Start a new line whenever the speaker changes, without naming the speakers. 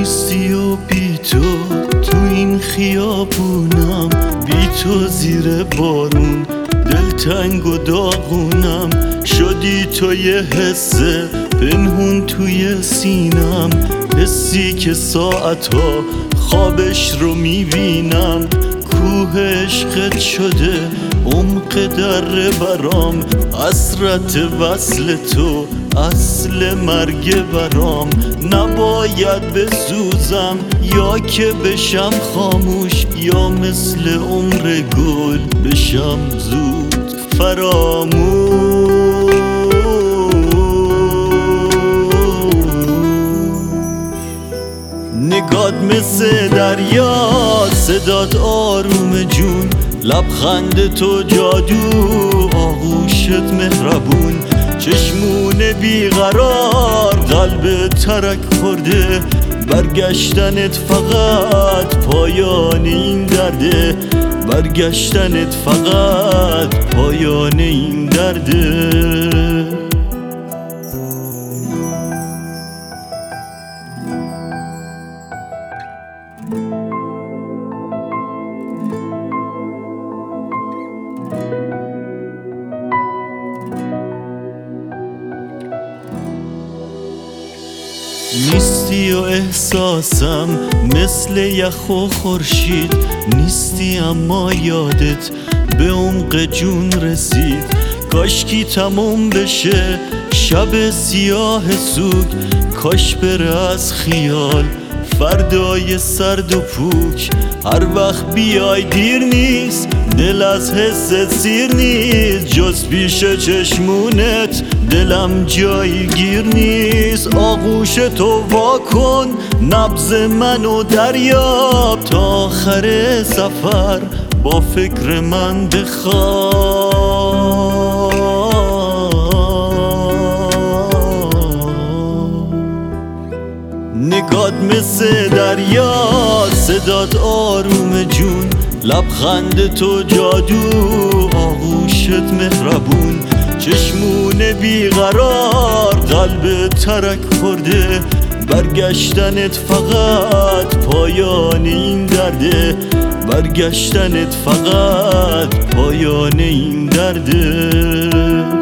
نیستی و بی تو این خیابونم، بی تو زیر بارون دلتنگ و داغونم. شدی تو یه حسه پنهون توی سینم، حسی که ساعتها خوابش رو میبینم. کوه عشقت شده عمق در برام، حسرت وصل تو اصل مرگ برام. نباید بسوزم یا که بشم خاموش، یا مثل عمر گل بشم زود فراموش. نگات مثل دریا، صدات آروم جون، لبخند تو جادو، آغوشت مهربون. چشمون بیقرار قلب ترک خورده، برگشتنت فقط پایان این درده، برگشتنت فقط پایان این درده. نیستی و احساسم مثل یخ و خورشید، نیستی اما یادت به عمق جون رسید. کاشکی تموم بشه شب سیاه سوگ، کاش بره از خیال فردای سرد و پوک. هر وقت بیای دیر نیست، دل از حست سیر نیست، جز پیش چشمونت دلم جایی گیر نیست. آغوش تو واکن نبض منو دریاب، تا آخر سفر با فکر من بخواب. نگات مثل دریا، صدات آروم جون، لبخند تو جادو، آغوشت مهربون. چشمون بیقرار قلب ترک خورده، برگشتنت فقط پایان این درده، برگشتنت فقط پایان این درده.